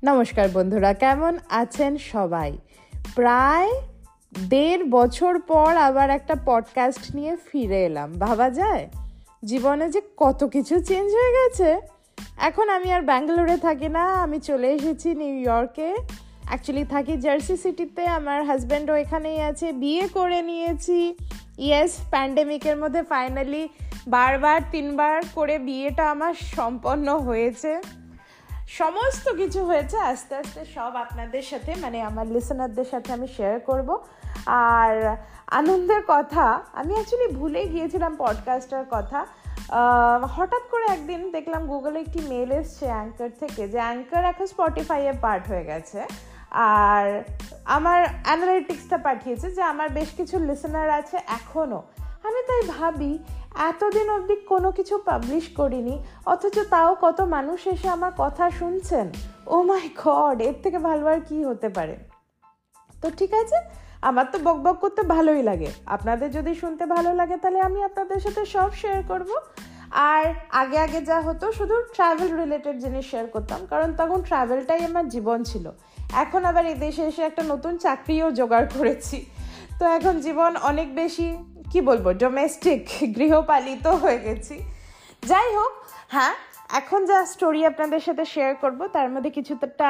নমস্কার বন্ধুরা, কেমন আছেন সবাই? প্রায় 1.5 বছর পর আবার একটা পডকাস্ট নিয়ে ফিরে এলাম। ভাবা যায় জীবনে যে কত কিছু চেঞ্জ হয়ে গেছে। এখন আমি আর ব্যাঙ্গালোরে থাকি না, আমি চলে এসেছি নিউ ইয়র্কে। অ্যাকচুয়ালি থাকি জার্সি সিটিতে, আমার হাজব্যান্ডও এখানেই আছে, বিয়ে করে নিয়েছি। ইয়েস, প্যান্ডেমিকের মধ্যে ফাইনালি 3বার করে বিয়েটা আমার সম্পন্ন হয়েছে। সমস্ত কিছু হয়েছে, আস্তে আস্তে সব আপনাদের সাথে আমার লিসেনারদের সাথে আমি শেয়ার করব। আর আনন্দের কথা, আমি অ্যাকচুয়ালি ভুলেই গিয়েছিলাম পডকাস্টের কথা। হঠাৎ করে একদিন দেখলাম গুগলে একটি মেল এসছে অ্যাঙ্কার থেকে, যে অ্যাঙ্কার এখন স্পটিফাইয়ে পার্ট হয়ে গেছে। আর আমার অ্যানালিটিক্সটা পাঠিয়েছে যে আমার বেশ কিছু লিসেনার আছে এখনও। আমি তাই ভাবি, এতদিন অবধি কোনো কিছু পাবলিশ করিনি, অথচ তাও কত মানুষ এসে আমার কথা শুনছেন। ও মাই গড, এর থেকে ভালো আর কি হতে পারে? তো ঠিক আছে, আমার তো বকবক করতে ভালোই লাগে, আপনাদের যদি শুনতে ভালো লাগে তাহলে আমি আপনাদের সাথে সব শেয়ার করব। আর আগে যা হতো শুধু ট্রাভেল রিলেটেড জিনিস শেয়ার করতাম, কারণ তখন ট্রাভেলটাই আমার জীবন ছিল। এখন আবার এই দেশে এসে একটা নতুন চাকরিও জোগাড় করেছি, তো এখন জীবন অনেক বেশি ডোমেস্টিক, গৃহপালিত হয়ে গেছি। যাই হোক, হ্যাঁ, এখন যা স্টোরি আপনাদের সাথে শেয়ার করব তার মধ্যে কিছুটা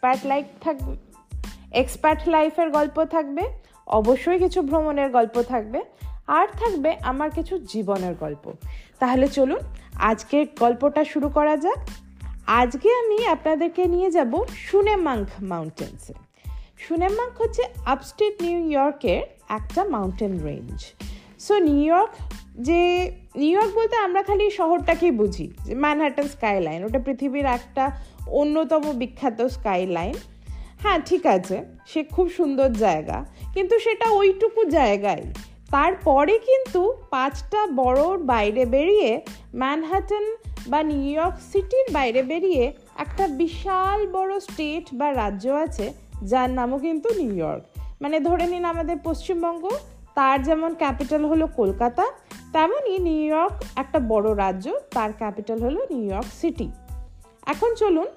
এক্সপার্ট লাইফের গল্প থাকবে, অবশ্যই কিছু ভ্রমণের গল্প থাকবে, আর থাকবে আমার কিছু জীবনের গল্প। তাহলে চলুন আজকের গল্পটা শুরু করা যাক। আজকে আমি আপনাদেরকে নিয়ে যাব শুনেমাঙ্ক মাউন্টেন্সে। শুনেমাঙ্ক হচ্ছে আপস্টেট নিউ ইয়র্কের একটা mountain range. So New York বলতে আমরা খালি শহরটাকেই বুঝি, যে ম্যানহাটন স্কাইলাইন, ওটা পৃথিবীর একটা অন্যতম বিখ্যাত স্কাইলাইন। হ্যাঁ, ঠিক আছে, সে খুব সুন্দর জায়গা, কিন্তু সেটা ওইটুকু জায়গায়। তারপরে কিন্তু 5টা বড়োর বাইরে বেরিয়ে, ম্যানহাটন বা নিউ ইয়র্ক সিটির বাইরে বেরিয়ে একটা বিশাল বড় স্টেট বা রাজ্য আছে, যার নামও কিন্তু নিউ ইয়র্ক। ধরে নিন আমাদের পশ্চিমবঙ্গ, তার যেমন ক্যাপিটাল হলো কলকাতা, তেমনই নিউ ইয়র্ক একটা বড় রাজ্য, তার ক্যাপিটাল হলো নিউ ইয়র্ক সিটি। এখন চলুন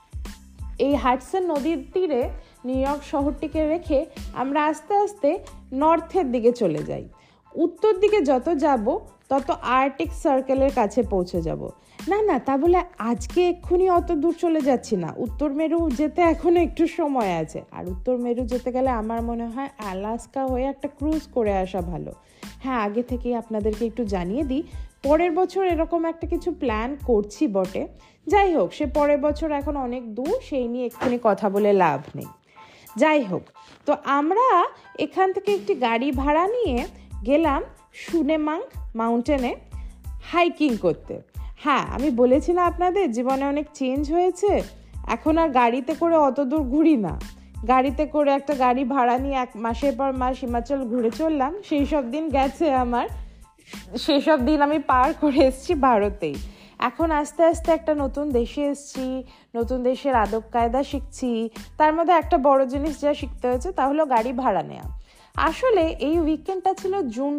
এই হাডসন নদীর তীরে নিউ ইয়র্ক শহরটিকে রেখে আমরা আস্তে আস্তে নর্থের দিকে চলে যাই। উত্তর দিকে যত যাব তত আর্কটিক সার্কেলের কাছে পৌঁছে যাব। না, তা বলে আজকে এক্ষুনি অত দূর চলে যাচ্ছি না, উত্তর মেরু যেতে এখনো একটু সময় আছে। আর উত্তর মেরু যেতে গেলে আমার মনে হয় আলাস্কা হয়ে একটা ক্রুজ করে আসা ভালো। হ্যাঁ, আগে থেকেই আপনাদেরকে একটু জানিয়ে দিই, পরের বছর এরকম একটা কিছু প্ল্যান করছি বটে। যাই হোক, সে পরের বছর এখন অনেক দূর, সেই নিয়ে এক্ষুনি কথা বলে লাভ নেই। যাই হোক, তো আমরা এখান থেকে একটি গাড়ি ভাড়া নিয়ে গেলাম শুনেমাঙ্ক মাউন্টেনে হাইকিং করতে। হ্যাঁ, আমি বলেছি না আপনাদের জীবনে অনেক চেঞ্জ হয়েছে, এখন আর গাড়িতে করে অত দূর ঘুরি না। গাড়িতে করে একটা গাড়ি ভাড়া নিয়ে 1 মাসের পর মাস হিমাচল ঘুরে চললাম। সেই সব দিন গেছে আমার, সেসব দিন আমি পার করে এসেছি ভারতেই। এখন আস্তে আস্তে একটা নতুন দেশে এসেছি, নতুন দেশের আদব কায়দা শিখছি। তার মধ্যে একটা বড় জিনিস যা শিখতে হয়েছে তা হলো গাড়ি ভাড়া নেওয়া। আসলে এই উইকেন্ডটা ছিল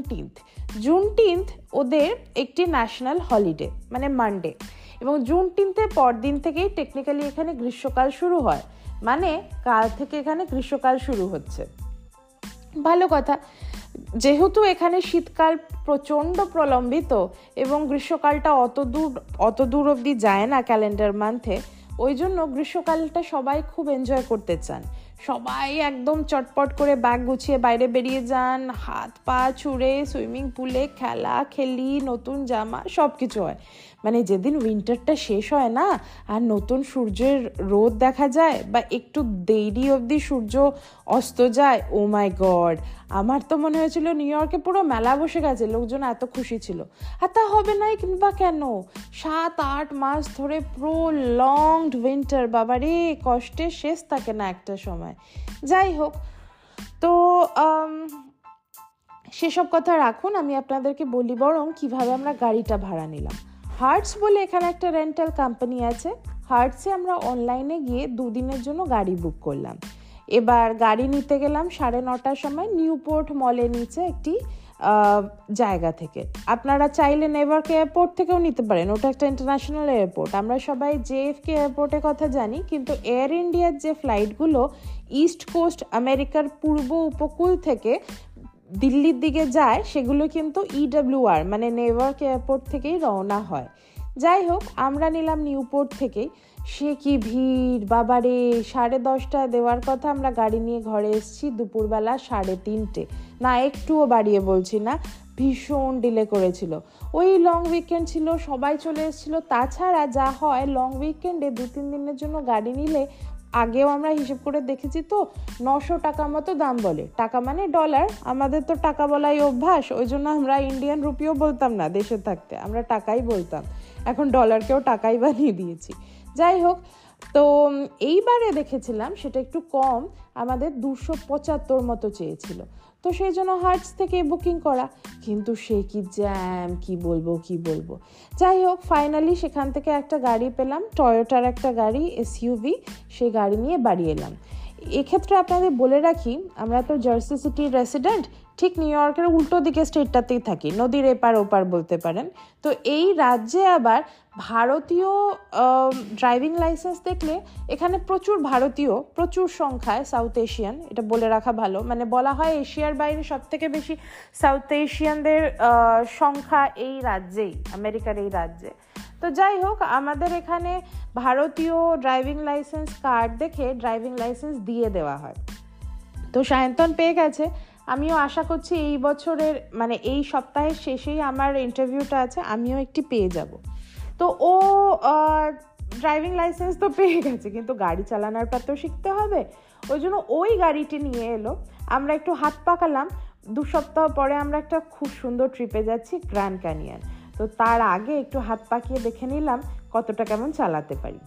জুন 10 ওদের একটি ন্যাশনাল হলিডে, মানডে, এবং জুন 10 পরদিন থেকেই টেকনিক্যালি এখানে গ্রীষ্মকাল শুরু হয়, কাল থেকে এখানে গ্রীষ্মকাল শুরু হচ্ছে। ভালো কথা, যেহেতু এখানে শীতকাল প্রচণ্ড প্রলম্বিত এবং গ্রীষ্মকালটা অত দূর অবধি যায় না ক্যালেন্ডার মান্থে, ওই জন্য গ্রীষ্মকালটা সবাই খুব এনজয় করতে চান। সবাই একদম চটপট করে ব্যাগ গুছিয়ে বাইরে বেরিয়ে যান, হাত পা ছুঁড়ে সুইমিং পুলে খেলি, নতুন জামা, সব কিছু হয়। যেদিন উইন্টারটা শেষ হয় না আর নতুন সূর্যের রোদ দেখা যায়, বা একটু দেরি অবধি সূর্য অস্ত যায়, ও মাই গড, আমার তো মনে হয়েছিল নিউ ইয়র্কে পুরো মেলা বসে গেছে, লোকজন এত খুশি ছিল। আর তা হবে নাই কিংবা কেন, 7-8 মাস ধরে প্রলংড উইন্টার, বাবারে, কষ্টের শেষ থাকে না একটা সময়। যাই হোক, তো সেসব কথা রাখুন, আমি আপনাদেরকে বলি বরং কিভাবে আমরা গাড়িটা ভাড়া নিলাম। হার্টস বলে এখানে একটা রেন্টাল কোম্পানি আছে, হার্টসে আমরা অনলাইনে গিয়ে 2 দিনের জন্য গাড়ি বুক করলাম। এবার গাড়ি নিতে গেলাম 9:30টার সময় নিউপোর্ট মলের নিচে একটি জায়গা থেকে। আপনারা চাইলে নেভার্ক এয়ারপোর্ট থেকেও নিতে পারেন, ওটা একটা ইন্টারন্যাশনাল এয়ারপোর্ট। আমরা সবাই JFK এয়ারপোর্টের কথা জানি, কিন্তু এয়ার ইন্ডিয়ার যে ফ্লাইটগুলো ইস্ট কোস্ট আমেরিকার পূর্ব উপকূল থেকে দিল্লির দিকে যায়, সেগুলো কিন্তু EWR মানে নেভার্ক এয়ারপোর্ট থেকেই রওনা হয়। যাই হোক, আমরা নিলাম নিউপোর্ট থেকেই। সে কি ভিড় বাবারে! 10:30টায় দেওয়ার কথা, আমরা গাড়ি নিয়ে ঘরে এসেছি দুপুরবেলা 3:30। না, একটুও বাড়িয়ে বলছি না, ভীষণ ডিলে করেছিল। ওই লং উইকেন্ড ছিল, সবাই চলে এসেছিল। তাছাড়া যা হয়, লং উইকেন্ডে 2-3 দিনের জন্য গাড়ি নিলে, আগেও আমরা হিসেব করে দেখেছি তো, 900 টাকা মতো দাম বলে। টাকা মানে ডলার, আমাদের তো টাকা বলাই অভ্যাস, ওই জন্য আমরা ইন্ডিয়ান রুপিও বলতাম না দেশে থাকতে, আমরা টাকাই বলতাম। এখন ডলারকেও টাকাই বানিয়ে দিয়েছি। যাই হোক, তো এইবারে দেখেছিলাম সেটা একটু কম, আমাদের 275 মতো চেয়েছিল। তো সেই জন্য হার্টস থেকে বুকিং করা, কিন্তু সে কি জ্যাম, কি বলবো। যাই হোক, ফাইনালি সেখান থেকে একটা গাড়ি পেলাম, টয়োটার একটা গাড়ি SUV, সেই গাড়ি নিয়ে বাড়ি এলাম। এক্ষেত্রে আপনাদের বলে রাখি, আমরা তো জার্সি সিটির রেসিডেন্ট, ঠিক নিউ ইয়র্কের উল্টো দিকে স্টেটটাতেই থাকি, নদীর এপার ওপার বলতে পারেন। তো এই রাজ্যে আবার ভারতীয় ড্রাইভিং লাইসেন্স দেখলে, এখানে প্রচুর ভারতীয়, প্রচুর সংখ্যায় সাউথ এশিয়ান, এটা বলে রাখা ভালো। মানে বলা হয় এশিয়ার বাইরে সব থেকে বেশি সাউথ এশিয়ানদের সংখ্যা এই রাজ্যেই, আমেরিকার এই রাজ্যে। তো যাই হোক, আমাদের এখানে ভারতীয় ড্রাইভিং লাইসেন্স কার্ড দেখে ড্রাইভিং লাইসেন্স দিয়ে দেওয়া হয়। তো সায়ন্তন পেয়ে গেছে, আমিও আশা করছি এই বছরের মানে এই সপ্তাহের শেষেই আমার ইন্টারভিউটা আছে, আমিও একটি পেয়ে যাব। তো ও ড্রাইভিং লাইসেন্স তো পেয়ে গেছে, কিন্তু গাড়ি চালানোর পর তো শিখতে হবে, ওই জন্য ওই গাড়িটি নিয়ে এলো। আমরা একটু হাত পাকালাম। 2 সপ্তাহ পরে আমরা একটা খুব সুন্দর ট্রিপে যাচ্ছি, গ্র্যান্ড ক্যানিয়ন। তো তার আগে একটু হাত পাকিয়ে দেখে নিলাম কতটা কেমন চালাতে পারি।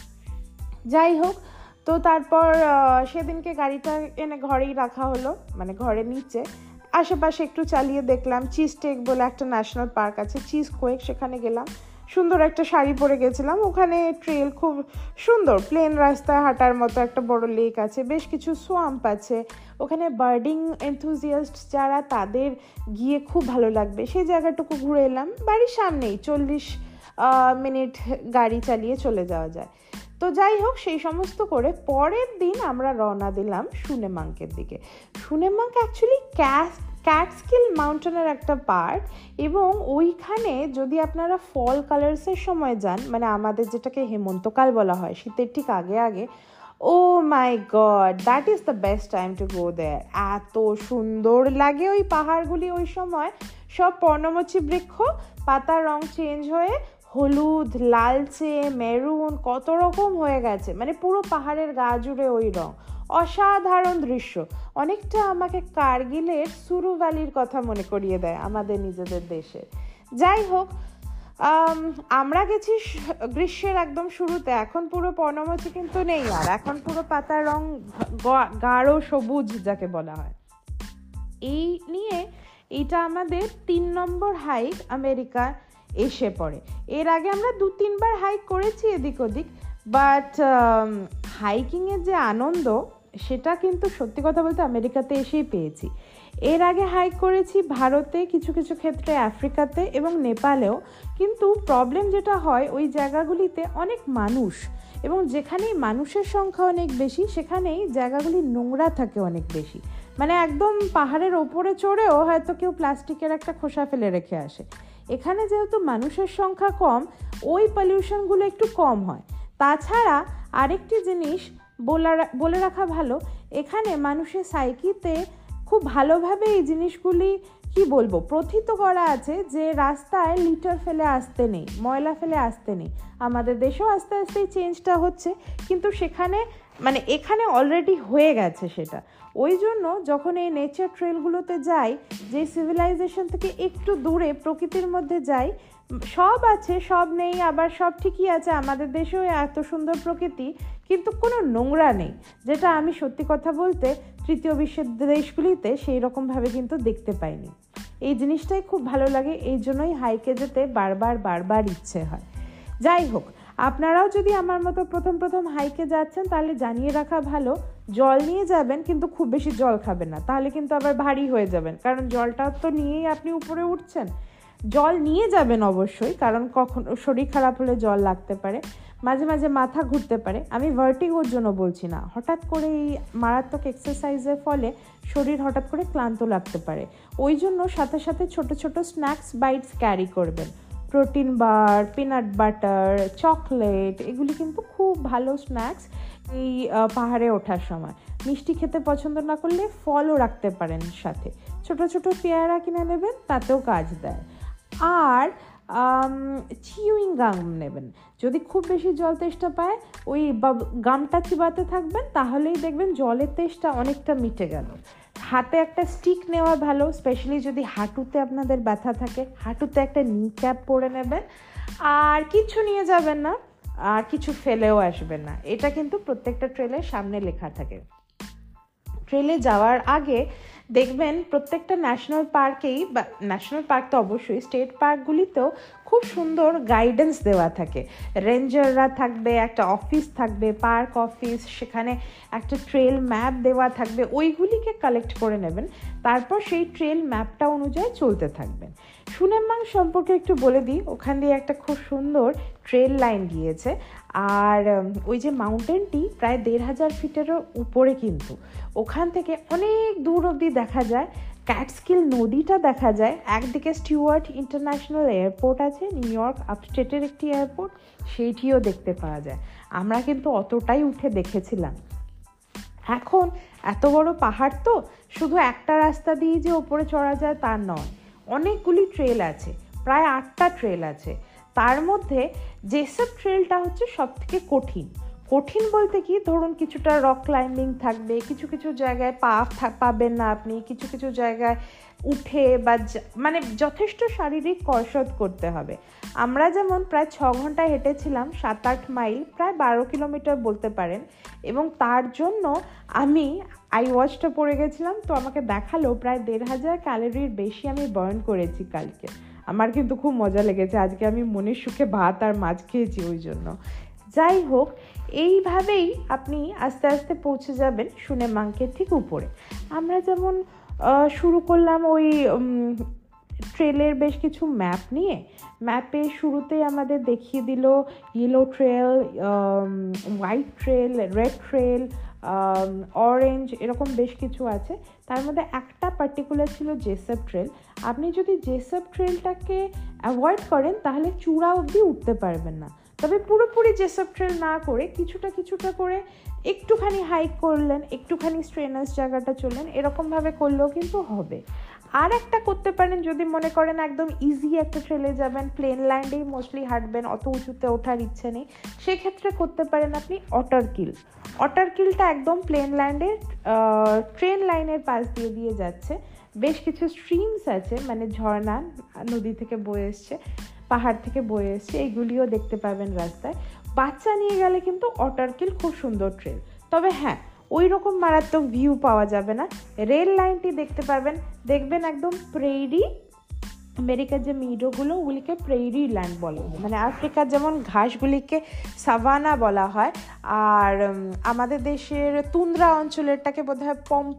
যাই হোক, তো তারপর সেদিনকে গাড়িটা এনে ঘরেই রাখা হলো, মানে ঘরের নিচে। আশেপাশে একটু চালিয়ে দেখলাম। চিজ টেক বলে একটা ন্যাশনাল পার্ক আছে, চিজ কোয়েক, সেখানে গেলাম। সুন্দর একটা শাড়ি পরে গেছিলাম। ওখানে ট্রেল খুব সুন্দর, প্লেন রাস্তায় হাঁটার মতো একটা বড় লেক আছে, বেশ কিছু সোয়াম্প আছে। ওখানে বার্ডিং এনথুজিয়াস্ট যারা, তাদের গিয়ে খুব ভালো লাগবে। সেই জায়গাটুকু ঘুরে এলাম। বাড়ির সামনেই 40 মিনিট গাড়ি চালিয়ে চলে যাওয়া যায়। তো যাই হোক, সেই সমস্ত করে পরের দিন আমরা রওনা দিলাম সুনেমাঙ্কের দিকে। সুনেমাঙ্ক অ্যাকচুয়ালি ক্যাটস্কিল মাউন্টেনের একটা পার্ট, এবং ওইখানে যদি আপনারা ফল কালার্সের সময় যান, মানে আমাদের যেটাকে হেমন্তকাল বলা হয়, শীতের ঠিক আগে, oh my god, that is the best time to go there. এত সুন্দর লাগে ওই পাহাড়গুলি ওই সময়। সব পর্ণমোচী বৃক্ষ, পাতার রং চেঞ্জ হয়ে হলুদ, লালচে, মেরুন, কত রকম হয়ে গেছে, মানে পুরো পাহাড়ের গা জুড়ে ওই রং। অসাধারণ দৃশ্য, অনেকটা আমাকে কার্গিলের সুরু ভ্যালির কথা মনে করিয়ে দেয় আমাদের নিজেদের দেশে। যাই হোক, আমরা গেছি গ্রীষ্মের একদম শুরুতে, এখন পুরো পর্ণমোচী কিন্তু নেই আর, এখন পুরো পাতার রং গাঢ় সবুজ যাকে বলা হয়। এই নিয়ে এটা আমাদের 3 নম্বর হাইক আমেরিকা এসে পড়ে। এর আগে আমরা 2-3 বার হাইক করেছি এদিক ওদিক, বাট হাইকিংয়ের যে আনন্দ, সেটা কিন্তু সত্যি কথা বলতে আমেরিকাতে এসেই পেয়েছি। এর আগে হাইক করেছি ভারতে, কিছু ক্ষেত্রে আফ্রিকাতে এবং নেপালেও। কিন্তু প্রবলেম যেটা হয়, ওই জায়গাগুলিতে অনেক মানুষ, এবং যেখানেই মানুষের সংখ্যা অনেক বেশি, সেখানেই জায়গাগুলি নোংরা থাকে অনেক বেশি। মানে একদম পাহাড়ের ওপরে চড়েও হয়তো কেউ প্লাস্টিকের একটা খোসা ফেলে রেখে আসে। এখানে যেহেতু মানুষের সংখ্যা কম, ওই পলিউশনগুলো একটু কম হয়। তাছাড়া আরেকটি জিনিস বলে রাখা ভালো, এখানে মানুষের সাইকিতে খুব ভালোভাবে এই জিনিসগুলি প্রথিত করা আছে, যে রাস্তায় লিটার ফেলে আসতে নেই, ময়লা ফেলে আসতে নেই। আমাদের দেশেও আস্তে আস্তে চেঞ্জটা হচ্ছে, কিন্তু সেখানে মানে এখানে অলরেডি হয়ে গেছে সেটা। ওই জন্য যখন এই নেচার ট্রেলগুলোতে যাই, যে সিভিলাইজেশন থেকে একটু দূরে প্রকৃতির মধ্যে যাই, সব আছে সব নেই, আবার সব ঠিকই আছে। আমাদের দেশেও এত সুন্দর প্রকৃতি, কিন্তু কোনো নোংরা নেই, যেটা আমি সত্যি কথা বলতে তৃতীয় বিশ্বের দেশগুলিতে সেই রকমভাবে কিন্তু দেখতে পাইনি। এই জিনিসটাই খুব ভালো লাগে, এই জন্যই হাইকে যেতে বারবার ইচ্ছে হয়। যাই হোক, আপনারাও যদি আমার মতো প্রথম হাইকে যাচ্ছেন, তাহলে জানিয়ে রাখা ভালো, জল নিয়ে যাবেন, কিন্তু খুব বেশি জল খাবেন না, তাহলে কিন্তু আবার ভারী হয়ে যাবেন, কারণ জলটা তো নিয়েই আপনি উপরে উঠছেন। জল নিয়ে যাবেন অবশ্যই, কারণ কখনো শরীর খারাপ হলে জল লাগতে পারে, মাঝে মাঝে মাথা ঘুরতে পারে। আমি ভার্টিগোর জন্য বলছি না, হঠাৎ করে এই মারাত্মক এক্সারসাইজের ফলে শরীর হঠাৎ করে ক্লান্ত লাগতে পারে। ওই জন্য সাথে সাথে ছোট ছোট স্ন্যাক্স বাইটস ক্যারি করবেন। Protein bar, peanut butter, chocolate, এগুলি কিন্তু খুব ভালো স্ন্যাক্স এই পাহাড়ে ওঠার সময়। মিষ্টি খেতে পছন্দ না করলে ফলও রাখতে পারেন সাথে, ছোট ছোট পেয়ারা কিনে নেবেন, তাতেও কাজ দেয়। আর চিউইং গাম নেবেন, যদি খুব বেশি জল তেষ্টা পায় ওই গামটা চিবাতে থাকবেন, তাহলেই দেখবেন জলের তেষ্টা অনেকটা মিটে গেল। হাতে একটা স্টিক নেওয়া ভালো, স্পেশালি যদি হাঁটুতে আপনাদের ব্যথা থাকে, হাঁটুতে একটা নি ক্যাপ পরে নেবেন। আর কিছু নিয়ে যাবেন না, আর কিছু ফেলেও আসবেন না, এটা কিন্তু প্রত্যেকটা ট্রেলের সামনে লেখা থাকে। ট্রেলে যাওয়ার আগে দেখবেন প্রত্যেকটা ন্যাশনাল পার্কেই, বা ন্যাশনাল পার্ক তো অবশ্যই, স্টেট পার্কগুলিতেও খুব সুন্দর গাইডেন্স দেওয়া থাকে। রেঞ্জাররা থাকবে, একটা অফিস থাকবে, পার্ক অফিস, সেখানে একটা ট্রেল ম্যাপ দেওয়া থাকবে, ওইগুলিকে কালেক্ট করে নেবেন। তারপর সেই ট্রেল ম্যাপটা অনুযায়ী চলতে থাকবেন। সুনেমবাং সম্পর্কে একটু বলে দিই, ওখান দিয়ে একটা খুব সুন্দর ট্রেল লাইন গিয়েছে। আর ওই যে মাউন্টেনটি প্রায় 1500 ফিটেরও উপরে, কিন্তু ওখান থেকে অনেক দূর অবধি দেখা যায় ক্যাটস্কিল নদীটা দেখা যায়। একদিকে স্টিওয়ার্ট ইন্টারন্যাশনাল এয়ারপোর্ট আছে, নিউ ইয়র্ক আপস্টেটের একটি এয়ারপোর্ট, সেইটিও দেখতে পাওয়া যায়। আমরা কিন্তু অতটাই উঠে দেখেছিলাম। এখন এত বড় পাহাড় তো শুধু একটা রাস্তা দিয়ে যে ওপরে চড়া যায় তা নয়, অনেকগুলি ট্রেল আছে, প্রায় 8টা ট্রেল আছে। তার মধ্যে জেসব ট্রেলটা হচ্ছে সব থেকে কঠিন। কঠিন বলতে কি, ধরুন কিছুটা রক ক্লাইম্বিং থাকবে, কিছু কিছু জায়গায় পাবেন না আপনি, কিছু কিছু জায়গায় উঠে বা মানে যথেষ্ট শারীরিক কসরত করতে হবে। আমরা যেমন প্রায় 6 ঘন্টা হেঁটেছিলাম, 7-8 মাইল, প্রায় 12 কিলোমিটার বলতে পারেন, এবং তার জন্য আমি ওয়াচটা পরে গেছিলাম, তো আমাকে দেখালো প্রায় 1500 ক্যালোরির বেশি আমি বার্ন করেছি কালকে। আমার কিন্তু খুব মজা লেগেছে, আজকে আমি মনের সুখে ভাত আর মাছ খেয়েছি ওই জন্য। যাই হোক, এইভাবেই আপনি আস্তে আস্তে পৌঁছে যাবেন সুনেমাংকের ঠিক উপরে। আমরা যেমন শুরু করলাম ওই ট্রেলের বেশ কিছু ম্যাপ নিয়ে। ম্যাপে শুরুতেই আমাদের দেখিয়ে দিল yellow trail, white trail, red trail, orange, এরকম বেশ কিছু আছে। তার মধ্যে একটা পার্টিকুলার ছিল জেসব ট্রেল। আপনি যদি জেসব ট্রেলটাকে অ্যাভয়েড করেন তাহলে চূড়া অবধি উঠতে পারবেন না। তবে পুরোপুরি জেসব ট্রেল না করে কিছুটা কিছুটা করে একটুখানি হাইক করলেন, একটুখানি স্ট্রেনার্স জায়গাটা চললেন, এরকমভাবে করলেও কিন্তু হবে। আর একটা করতে পারেন, যদি মনে করেন একদম ইজি একটা ট্রেলে যাবেন, প্লেন ল্যান্ডেই মোস্টলি হাঁটবেন, অত উঁচুতে ওঠার ইচ্ছে নেই, সেক্ষেত্রে করতে পারেন আপনি অটারকিল। অটারকিলটা একদম প্লেন ল্যান্ডের ট্রেন লাইনের পাশ দিয়ে দিয়ে যাচ্ছে। বেশ কিছু স্ট্রিমস আছে, মানে ঝর্ণা নদী থেকে বয়ে এসছে, পাহাড় থেকে বয়ে এসছে, এইগুলিও দেখতে পাবেন রাস্তায়। বাচ্চা নিয়ে গেলে কিন্তু অটারকিল খুব সুন্দর ট্রেল। তবে হ্যাঁ, ওই রকম মারাত্মক ভিউ পাওয়া যাবে না। রেল লাইনটি দেখতে পাবেন, দেখবেন একদম প্রেরি, আমেরিকার যে মিডোগুলো ওগুলিকে প্রেরি ল্যান্ড বলা হয়, মানে আফ্রিকার যেমন ঘাসগুলিকে সাভানা বলা হয়, আর আমাদের দেশের তুন্দ্রা অঞ্চলেরটাকে বোধহয়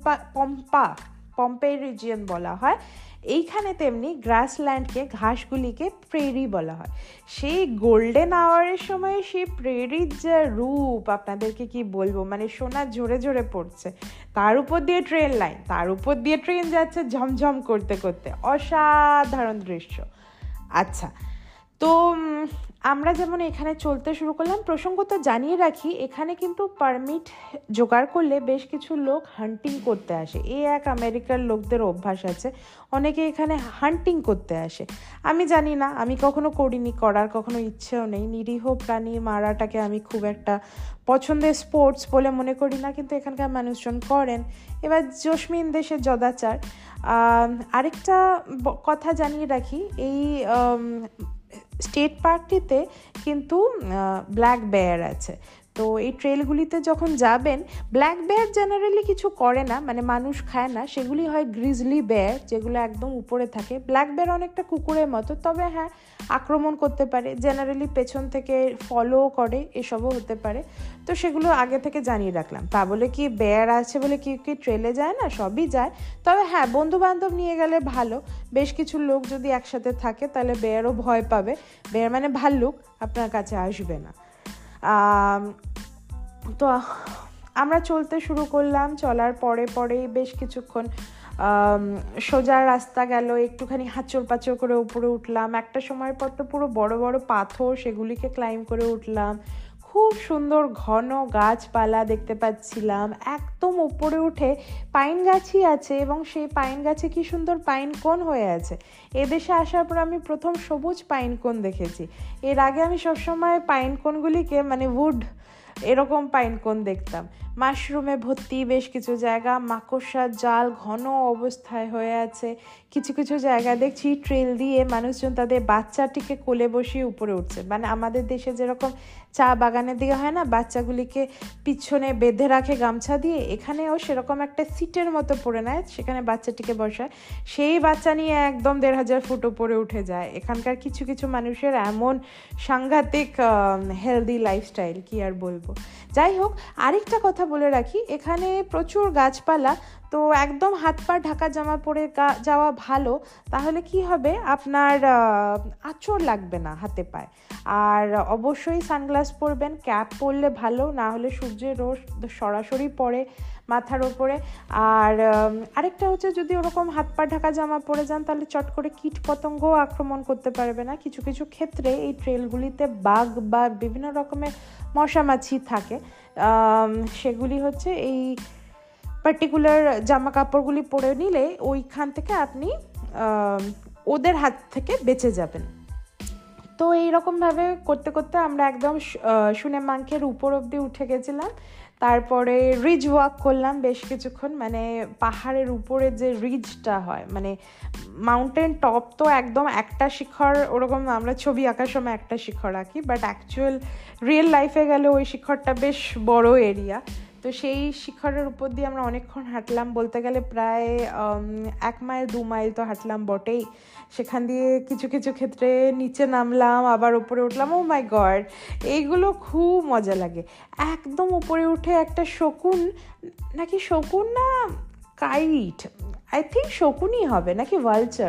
পম্পে রিজিয়ন বলা হয়। এইখানে তেমনি গ্রাসল্যান্ডকে, ঘাসগুলিকে প্রেরি বলা হয়। সেই গোল্ডেন আওয়ারের সময় সেই প্রেরির যে রূপ আপনাদেরকে কি বলবো, মানে সোনা ঝরে ঝরে পড়ছে। তার উপর দিয়ে ট্রেন লাইন, তার উপর দিয়ে ট্রেন যাচ্ছে ঝমঝম করতে করতে, অসাধারণ দৃশ্য। আচ্ছা, তো আমরা যেমন এখানে চলতে শুরু করলাম। প্রসঙ্গত জানিয়ে রাখি, এখানে কিন্তু পারমিট জোগাড় করলে বেশ কিছু লোক হান্টিং করতে আসে। এক আমেরিকার লোকদের অভ্যাস আছে, অনেকে এখানে হান্টিং করতে আসে। আমি জানি না, আমি কখনো করিনি, করার কখনো ইচ্ছেও নেই। নিরীহ প্রাণী মারাটাকে আমি খুব একটা পছন্দের স্পোর্টস বলে মনে করি না, কিন্তু এখানকার মানুষজন করেন। এবার জসমিন দেশের জদাচার। আরেকটা কথা জানিয়ে রাখি, এই স্টেট পার্কটিতে কিন্তু ব্ল্যাক বেয়ার আছে। তো এই ট্রেলগুলিতে যখন যাবেন, ব্ল্যাক বেয়ার জেনারেলি কিছু করে না, মানে মানুষ খায় না, সেগুলি হয় গ্রিজলি বেয়ার যেগুলো একদম উপরে থাকে। ব্ল্যাক বেয়ার অনেকটা কুকুরের মতো, তবে হ্যাঁ আক্রমণ করতে পারে, জেনারেলি পেছন থেকে ফলো করে, এসবও হতে পারে। তো সেগুলো আগে থেকে জানিয়ে রাখলাম। তা বলে কি বেয়ার আছে বলে কি ট্রেলে যায় না, সবই যায়। তবে হ্যাঁ বন্ধু বান্ধব নিয়ে গেলে ভালো, বেশ কিছু লোক যদি একসাথে থাকে তাহলে বেয়ারও ভয় পাবে। বেয়ার মানে ভাল্লুক, আপনার কাছে আসবে না। তো আমরা চলতে শুরু করলাম। চলার পরে বেশ কিছুক্ষণ সোজা রাস্তা গেল, একটুখানি হাঁচড় পাচড় করে উপরে উঠলাম। একটা সময়ের পর তো পুরো বড় বড় পাথর, সেগুলিকে ক্লাইম্ব করে উঠলাম। খুব সুন্দর ঘন গাছপালা দেখতে পাচ্ছিলাম। একদম উপরে উঠে পাইন গাছই আছে, এবং সেই পাইন গাছে কি সুন্দর পাইন কোন হয়ে আছে। এদেশে আসার পর আমি প্রথম সবুজ পাইন কোন দেখেছি। এর আগে আমি সবসময় পাইন কোনগুলিকে মানে উড এরকম পাইন কোন দেখতাম। মাশরুমে ভর্তি বেশ কিছু জায়গা, মাকড়সার জাল ঘন অবস্থায় হয়ে আছে। কিছু কিছু জায়গায় দেখছি ট্রেল দিয়ে মানুষজন তাদের বাচ্চাটিকে কোলে বসিয়ে উপরে উঠছে। মানে আমাদের দেশে যেরকম চা বাগানের দিকে হয় না, বাচ্চাগুলিকে পিছনে বেঁধে রাখে গামছা দিয়ে, এখানেও সেরকম একটা সিটের মতো পড়ে নেয়, সেখানে বাচ্চাটিকে বসায়, সেই বাচ্চা নিয়ে একদম 1500 ফুট উপরে উঠে যায়। এখানকার কিছু কিছু মানুষের এমন সাংঘাতিক হেলদি লাইফস্টাইল, কি আর বলবো। যাই হোক, আরেকটা কথা বলে রাখি, এখানে প্রচুর গাছপালা, তো একদম হাত পা ঢাকা জামা পরে যাওয়া ভালো। তাহলে কি হবে, আপনার আঁচড় লাগবে না হাতে পায়ে। আর অবশ্যই সানগ্লাস পরবেন, ক্যাপ পরলে ভালো, না হলে সূর্যের রোদ সরাসরি পড়ে মাথার ওপরে। আর আরেকটা হচ্ছে, যদি ওরকম হাত পা ঢাকা জামা পরে যান তাহলে চট করে কীট পতঙ্গও আক্রমণ করতে পারবে না। কিছু কিছু ক্ষেত্রে এই ট্রেলগুলিতে বাঘ বা বিভিন্ন রকমের মশা মাছি থাকে, সেগুলি হচ্ছে এই পার্টিকুলার জামা কাপড়গুলি পরে নিলে ওইখান থেকে আপনি ওদের হাত থেকে বেঁচে যাবেন। তো এইরকমভাবে করতে করতে আমরা একদম সুনেমাঙ্কের উপর অবধি উঠে গেছিলাম। তারপরে রিজ ওয়াক করলাম বেশ কিছুক্ষণ, মানে পাহাড়ের উপরে যে রিজটা হয়, মানে মাউন্টেন টপ তো একদম একটা শিখর, ওরকম আমরা ছবি আঁকার সময় একটা শিখর আঁকি, বাট অ্যাকচুয়াল রিয়েল লাইফে গেলে ওই শিখরটা বেশ বড় এরিয়া। তো সেই শিখরের উপর দিয়ে আমরা অনেকক্ষণ হাঁটলাম, বলতে গেলে প্রায় 1 মাইল 2 মাইল তো হাঁটলাম বটেই। সেখান দিয়ে কিছু কিছু ক্ষেত্রে নিচে নামলাম, আবার উপরে উঠলাম। ও মাই গড, এইগুলো খুব মজা লাগে। একদম উপরে উঠে একটা শকুন, নাকি শকুন না কাইট, আই থিঙ্ক শকুনই হবে, নাকি ভালচার,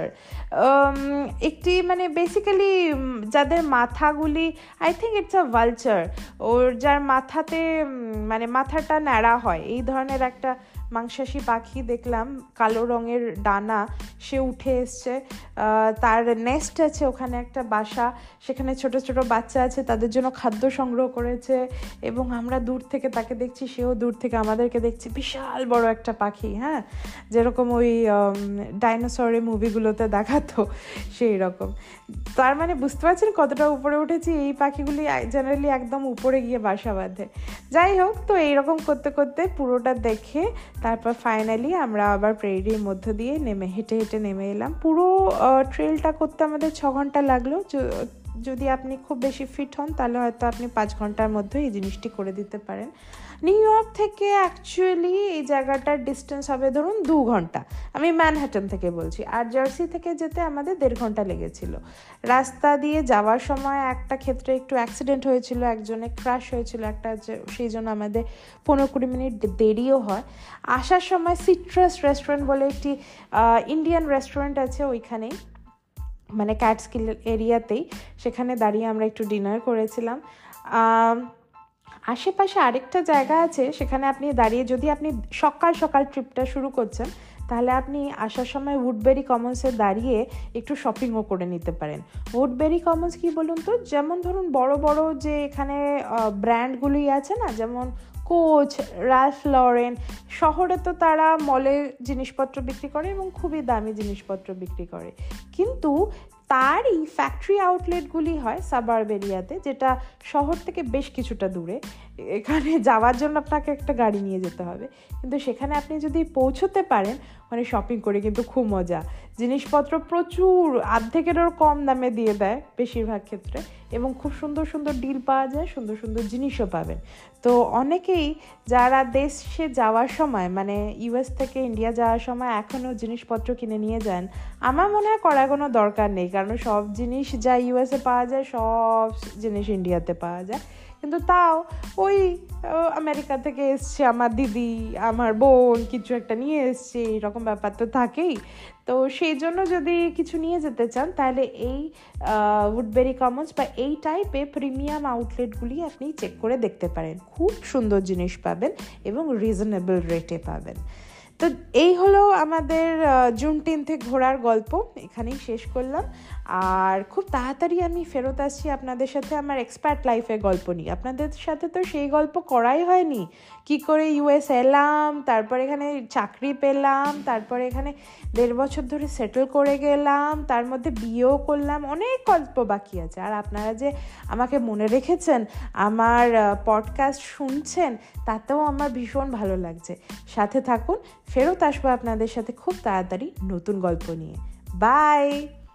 একটি মানে বেসিক্যালি যাদের মাথাগুলি, I think it's a vulture, ওর যার মাথাতে মানে মাথাটা ন্যাড়া হয়, এই ধরনের একটা মাংসাশী পাখি দেখলাম, কালো রঙের ডানা, সে উঠে এসছে। তার নেস্ট আছে ওখানে, একটা বাসা, সেখানে ছোট ছোট বাচ্চা আছে, তাদের জন্য খাদ্য সংগ্রহ করেছে, এবং আমরা দূর থেকে তাকে দেখছি, সেও দূর থেকে আমাদেরকে দেখছি। বিশাল বড় একটা পাখি, হ্যাঁ, যেরকম ওই ডাইনোসরের মুভিগুলোতে দেখাতো সেই রকম। তার মানে বুঝতে পারছেন কতটা উপরে উঠেছি। এই পাখিগুলি জেনারেলি একদম উপরে গিয়ে বাসা বাঁধে। যাই হোক, তো এইরকম করতে করতে পুরোটা দেখে তারপর ফাইনালি আমরা আবার প্রেরির মধ্য দিয়ে হেঁটে হেঁটে নেমে এলাম। পুরো ট্রেলটা করতে আমাদের 6 ঘন্টা লাগলো। যদি আপনি খুব বেশি ফিট হন তাহলে হয়তো আপনি 5 ঘন্টার মধ্যে এই জিনিসটি করে দিতে পারেন। নিউ ইয়র্ক থেকে অ্যাকচুয়ালি এই জায়গাটার ডিস্টেন্স হবে ধরুন 2 ঘন্টা, আমি ম্যানহাটন থেকে বলছি, আর জার্সি থেকে যেতে আমাদের 1.5 ঘন্টা লেগেছিল। রাস্তা দিয়ে যাওয়ার সময় একটা ক্ষেত্রে একটু অ্যাক্সিডেন্ট হয়েছিল, একজনে ক্র্যাশ হয়েছিল একটা, সেই জন্য আমাদের 15-20 মিনিট দেরিও হয়। আসার সময় সিট্রাস রেস্টুরেন্ট বলে একটি ইন্ডিয়ান রেস্টুরেন্ট আছে ওইখানেই, মানে ক্যাটস্কিল এরিয়াতেই, সেখানে দাঁড়িয়ে আমরা একটু ডিনার করেছিলাম। আশেপাশে আরেকটা জায়গা আছে, সেখানে আপনি দাঁড়িয়ে, যদি আপনি সকাল সকাল ট্রিপটা শুরু করছেন তাহলে আপনি আসার সময় উডবেরি কমন্সে দাঁড়িয়ে একটু শপিংও করে নিতে পারেন। উডবেরি কমন্স কি বলুন তো, যেমন ধরুন বড় বড় যে এখানে ব্র্যান্ডগুলি আছে না, যেমন কোচ, রালফ লরেন, শহরে তো তারা মলে জিনিসপত্র বিক্রি করে এবং খুবই দামি জিনিসপত্র বিক্রি করে, কিন্তু তারই ফ্যাক্টরি আউটলেটগুলি হয় সাবার্ব এরিয়াতে, যেটা শহর থেকে বেশ কিছুটা দূরে। এখানে যাওয়ার জন্য আপনাকে একটা গাড়ি নিয়ে যেতে হবে, কিন্তু সেখানে আপনি যদি পৌঁছতে পারেন, মানে শপিং করে কিন্তু খুব মজা। জিনিসপত্র প্রচুর অর্ধেকেরও কম দামে দিয়ে দেয় বেশিরভাগ ক্ষেত্রে, এবং খুব সুন্দর সুন্দর ডিল পাওয়া যায়, সুন্দর সুন্দর জিনিসও পাবেন। তো অনেকেই যারা দেশে যাওয়ার সময়, মানে ইউএস থেকে ইন্ডিয়া যাওয়ার সময় এখনও জিনিসপত্র কিনে নিয়ে যান, আমার মনে হয় করার কোনো দরকার নেই, কারণ সব জিনিস যা ইউএসএ পাওয়া যায় সব জিনিস ইন্ডিয়াতে পাওয়া যায়। কিন্তু তাও ওই আমেরিকা থেকে এসছে আমার দিদি, আমার বোন কিছু একটা নিয়ে এসছে, এরকম ব্যাপার তো থাকেই। তো সেই জন্য যদি কিছু নিয়ে যেতে চান, তাহলে এই উডবেরি কমন্স বা এই টাইপে প্রিমিয়াম আউটলেটগুলি আপনি চেক করে দেখতে পারেন। খুব সুন্দর জিনিস পাবেন এবং রিজনেবল রেটে পাবেন। তো এই হলো আমাদের জুন 10 ঘোরার গল্প, এখানেই শেষ করলাম। আর খুব তাড়াতাড়ি আমি ফেরত আসছি আপনাদের সাথে আমার এক্সপার্ট লাইফের গল্প নিয়ে। আপনাদের সাথে তো সেই গল্প করাই হয়নি, কি করে ইউএস এলাম, তারপর এখানে চাকরি পেলাম, তারপরে এখানে 1.5 বছর ধরে সেটেল করে গেলাম, তার মধ্যে বিয়েও করলাম, অনেক গল্প বাকি আছে। আর আপনারা যে আমাকে মনে রেখেছেন, আমার পডকাস্ট শুনছেন, তাতেও আমার ভীষণ ভালো লাগছে। সাথে থাকুন, ফেরত আসবো আপনাদের সাথে খুব তাড়াতাড়ি নতুন গল্প নিয়ে। বাই।